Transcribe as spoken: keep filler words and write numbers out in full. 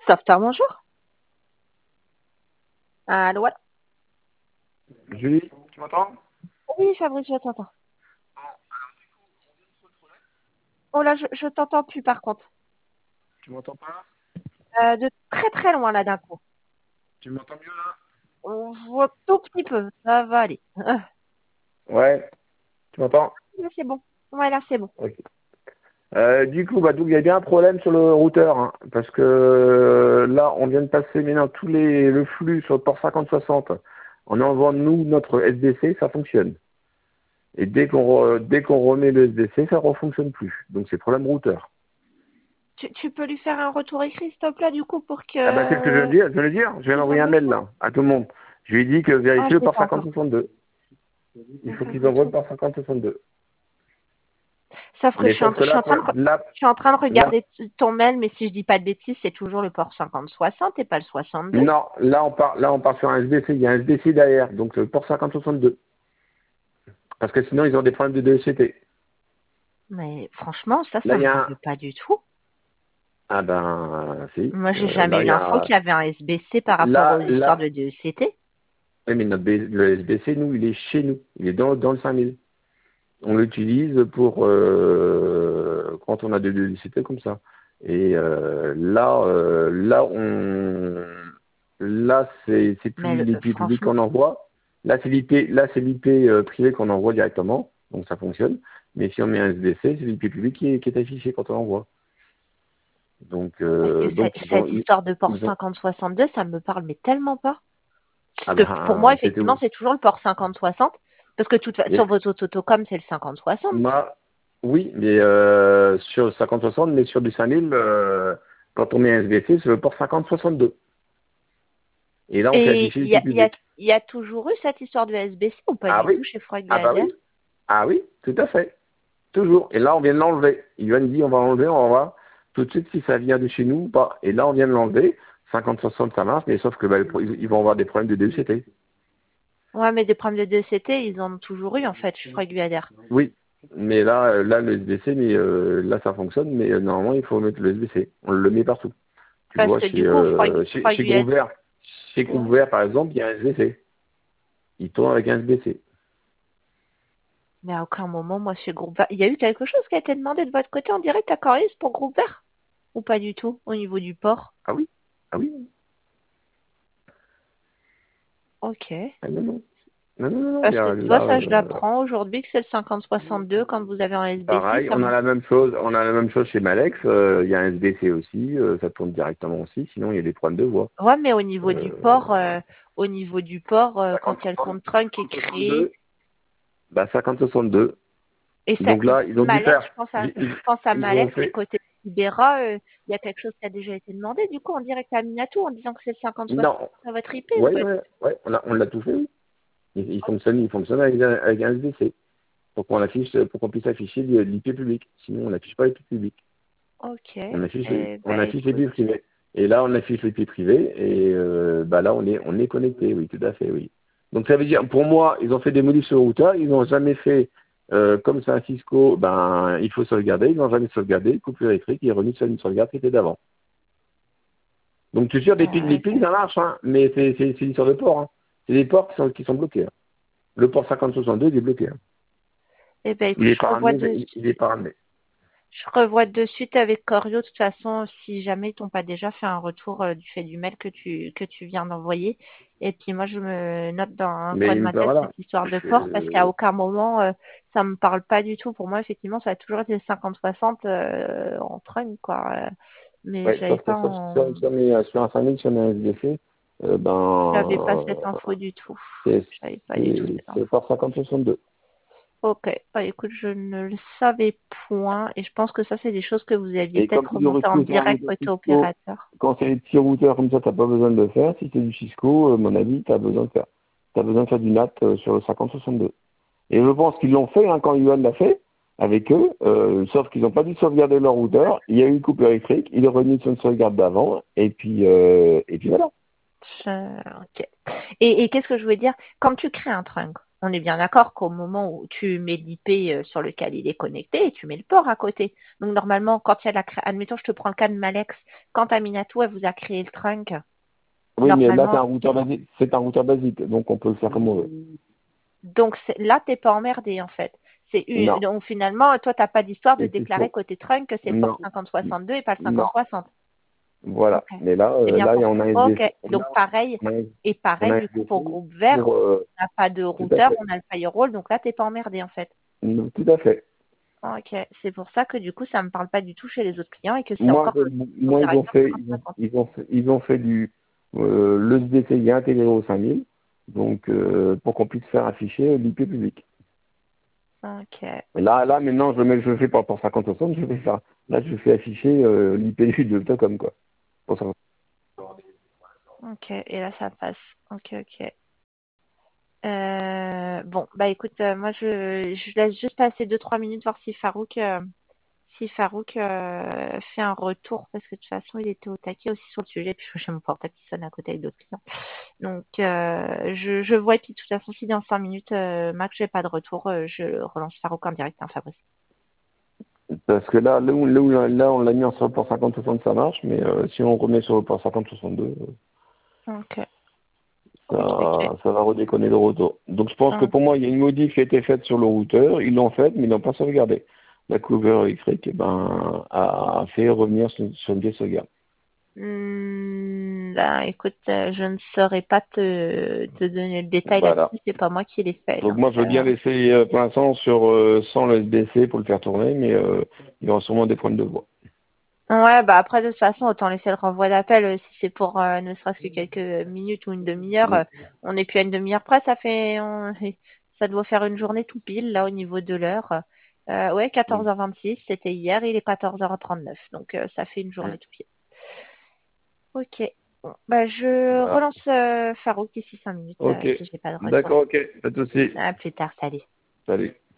Sauveteur, bonjour. Allô, allô. Julie, tu m'entends? Oui, Fabrice, je t'entends. Oh là, je, je t'entends plus par contre. Tu m'entends pas? Euh, de très très loin là d'un coup. Tu m'entends mieux là? On voit tout petit peu. Ça va aller. Ah, Ouais, tu m'entends? là, c'est bon. Ouais, là, c'est bon. Ok. Euh, du coup, bah, donc, il y a bien un problème sur le routeur, hein, parce que euh, là, on vient de passer maintenant tous les le flux sur le port cinquante soixante. En enlevant nous notre S B C, ça fonctionne. Et dès qu'on re- dès qu'on remet le S B C, ça ne refonctionne plus. Donc c'est problème routeur. Tu, tu peux lui faire un retour écrit, s'il te plaît, du coup, pour Ah bah c'est ce que je viens de que dire, je viens de le dire. Je viens qu'ils d'envoyer un envoient mail ça. là à tout le monde. Je lui ai dit que Ah, vérifier je le l'ai port pas cinquante encore. soixante-deux. Il On faut fait qu'ils envoient le retour. port cinquante soixante-deux. Sauf que je Mais suis en, sauf je que suis là, en train de, re- là, je suis en train de là, regarder t- ton mail, mais si je dis pas de bêtises, c'est toujours le port cinquante soixante et pas le soixante-deux. non, là on part, là on part sur un S B C, il y a un S B C derrière, donc le port cinquante soixante-deux. Parce que sinon ils ont des problèmes de D E C T. Mais franchement, ça, Là ça il me y a un, parle pas du tout. ah ben si, Moi, j'ai Euh, jamais là eu il y l'info a, qu'il y avait un S B C par rapport aux là, histoires là, de D E C T. oui, mais notre B- le S B C nous il est chez nous, il est dans, dans le cinq mille. On l'utilise pour euh, quand on a des D E C T comme ça. Et euh, là, euh, là on, là c'est c'est Mais plus le- l'I P public franchement, qu'on envoie. Là c'est l'I P, là c'est l'I P euh, privé qu'on envoie directement, donc ça fonctionne. Mais si on met un S B C, c'est l'I P public qui est, qui est affiché quand on envoie. Donc parce que euh, cette, donc ils ont cette ils, histoire de port ils ont cinquante soixante-deux, ça me parle mais tellement pas. Parce ah que pour moi, ben c'était effectivement, où? c'est toujours le port cinquante soixante. Parce que toute, fa- Yes. sur votre autocom, c'est le cinquante soixante. Moi, oui, mais euh, sur cinquante soixante, mais sur du cinq mille, euh, quand on met un S B C, c'est le port cinquante soixante-deux. Et là, on fait Et afficher il y l'I P a, il y a, public. il y a toujours eu cette histoire de S B C ou pas Ah du oui? tout chez Freud Ah bah Glaser? oui? Ah oui, tout à fait. Toujours. Et là, on vient de l'enlever. Il va nous dire, on va l'enlever, on va voir tout de suite si ça vient de chez nous ou pas. Et là, on vient de l'enlever. cinquante soixante, ça marche, mais sauf que bah, le pro- ils ils vont avoir des problèmes de D E C T. Ouais, mais des problèmes de D E C T, ils en ont toujours eu, en fait, chez Freud Glaser. Oui. Mais là, euh, là, le S B C, mais euh, là, ça fonctionne, mais euh, normalement, il faut mettre le S B C. On le met partout. Tu Parce vois, que chez, du coup, Freud, euh, chez, Freud chez Groupe Glaser, Vert, chez Groupe ouais. Vert, par exemple, il y a un S B C. Il tourne avec un S B C. Mais à aucun moment, moi, chez Groupe Vert, il y a eu quelque chose qui a été demandé de votre côté en direct à Corius pour Groupe Vert? Ou pas du tout, au niveau du port? Ah oui? Ah oui? Ok. Ah non, non. Non, non, non, non, il y Parce que a tu vois, là, ça, je euh, l'apprends aujourd'hui que c'est le cinquante soixante-deux quand vous avez un S B C. pareil, Ça on me... a la même chose, on a la même chose chez Malex, euh, il y a un S B C aussi, euh, ça tourne directement aussi, sinon il y a des problèmes de voix. Ouais, mais au niveau du Euh, port, euh, au niveau du port, euh, quand cinquante il y a le soixante, compte trunk qui est cinquante créé, soixante-deux, bah cinquante soixante-deux. et ça, Donc là, ils ont dû Malek, faire, je pense à, ils, je ils- pense à ils ont Malek, c'est fait, côté Ibera, euh, il y a quelque chose qui a déjà été demandé, du coup, en direct à Minato, en disant que c'est le cinquante soixante non, à votre I P ou ouais, pas? ouais, ouais, on a, on l'a tout fait, oui. Il, il fonctionne, il fonctionne avec, un- avec un S B C. Pour qu'on affiche, pour qu'on puisse afficher l'I P public. Sinon, on n'affiche pas l'I P public. Ok. On affiche, Eh on ben, affiche les écoute. billes privées. Et là, on affiche les billes privées et euh, bah là, on est, on est connecté, oui, tout à fait, oui. Donc ça veut dire, pour moi, ils ont fait des modifs sur le routeur, ils n'ont jamais fait, euh, comme c'est un Cisco, ben, il faut sauvegarder, ils n'ont jamais sauvegardé, coupure électrique, ils remis sur une sauvegarde qui était d'avant. Donc tu es sûr, des piles, Ah, les piles, ok. ça marche, hein, mais c'est, c'est, c'est une histoire de port, hein. C'est des ports qui sont, qui sont bloqués, hein. Le port cinquante soixante-deux, il est bloqué, hein. Eh ben, Il écoute, est je pas revois ramené, de, il, il est pas ramené. je revois de suite avec Corio. De toute façon, si jamais ils t'ont pas déjà fait un retour euh, du fait du mail que tu, que tu viens d'envoyer. Et puis moi, je me note dans un coin Mais de ma ben, tête voilà. cette histoire de port parce qu'à Je- aucun moment, euh, ça me parle pas du tout. Pour moi, effectivement, ça a toujours été cinquante soixante euh, en trunk, quoi. Euh, Mais Ouais, j'avais sauf que pas sauf en... sur, sur, mes- sur un cinq mille, sur un S D C, euh, j'avais pas ben, cette info du tout. c'est J'avais pas du tout c'est- cette info. c'est par cinquante soixante-deux. Ok, bah écoute, je ne le savais point et je pense que ça, c'est des choses que vous aviez Et comme peut-être tu dois remontées en rester sur un direct routeur côté Cisco, opérateur. quand c'est des petits routeurs comme ça, t'as pas besoin de le faire. Si c'est du Cisco, euh, à mon avis, t'as besoin de faire. T'as besoin de faire du N A T euh, sur le cinquante soixante-deux. Et je pense qu'ils l'ont fait, hein, quand Yuan l'a fait, avec eux, euh, sauf qu'ils n'ont pas dû sauvegarder leur routeur. Il y a eu une coupure électrique, il est revenu sur une sauvegarde d'avant, et puis, euh, et puis voilà. Je- Ok. Et, et qu'est-ce que je voulais dire? Quand tu crées un trunk, On est bien d'accord qu'au moment où tu mets l'I P euh, sur lequel il est connecté, tu mets le port à côté. Donc normalement, quand il y a la cré... admettons, je te prends le cas de Malex, quand Aminatou, elle vous a créé le trunk, Oui, mais là, c'est normalement, un routeur basique. C'est un routeur basique, donc on peut le faire comme on veut. donc c'est- là, t'es pas emmerdé en fait. C'est une... Non. Donc finalement, toi, t'as pas d'histoire de Et c'est déclarer faux. côté trunk que c'est le port Non. cinquante soixante-deux et pas le Non. cinquante soixante. Voilà. Ok. Mais là, C'est euh, bien là, pour on ça. a un Ok. S D C. Donc pareil, On a un, et on a pareil un du coup pour S D C groupe vert, pour, euh, on n'a pas de tout à routeur, fait. on a le firewall, donc là, t'es pas emmerdé en fait. Non, tout à fait. Ok, c'est pour ça que du coup, ça me parle pas du tout chez les autres clients et que c'est Moi, encore je- sur moi, ils ont directeur fait, ils ont, cinquante cinquante. ils ont fait, ils ont fait du, euh, le S D C il est intégré au cinq mille, donc, euh, pour qu'on puisse faire afficher l'I P public. Ok, Et là, là, maintenant, je mets, je fais pas pour cinquante soixante, je vais faire, là, je fais afficher, euh, l'I P de Tocom, quoi. Pour ça. ok, et là ça passe. Ok, ok. Euh, bon, bah écoute, euh, moi je, je laisse juste passer deux trois minutes voir si Farouk, euh, si Farouk euh, fait un retour parce que de toute façon il était au taquet aussi sur le sujet. Puis j'ai mon portable qui sonne à côté avec d'autres clients. Donc euh, je, je vois et puis de toute façon si dans cinq minutes euh, Mac j'ai pas de retour, euh, je relance Farouk en direct, hein, Fabrice. Parce que là, là, où, là, où- là, on l'a mis en sur le port cinquante soixante, ça marche, mais euh, si on remet sur le port cinquante soixante-deux, euh, Ok, ok, ok. ça, ça va redéconner le retour. Donc je pense que Ok. pour moi, il y a une modif qui a été faite sur le routeur, ils l'ont faite, mais ils l'ont pas sauvegardé. La cover électrique, eh ben, a fait revenir sur, sur une vieille sauvegarde. Hmm, ben, écoute, euh, je ne saurais pas te, te donner le détail Voilà. là-dessus, c'est pas moi qui l'ai fait. Donc Donc, moi, je veux bien euh, laisser euh, pour l'instant sur euh, sans le S B C pour le faire tourner, mais euh, il y aura sûrement des problèmes de voix. ouais, bah après, de toute façon, autant laisser le renvoi d'appel euh, si c'est pour euh, ne serait-ce que quelques minutes ou une demi-heure. Mm. euh, on n'est plus à une demi-heure près, ça fait, on- ça doit faire une journée tout pile là au niveau de l'heure. Euh, ouais, Mm. quatorze heures vingt-six, c'était hier, il est quatorze heures trente-neuf, donc euh, ça fait une Mm. journée tout pile. Ok, bon, bah je Voilà. relance euh, Farouk d'ici cinq minutes Ok. euh, si j'ai pas de retour. D'accord, ok. Pas de souci. À plus tard, salut. Salut.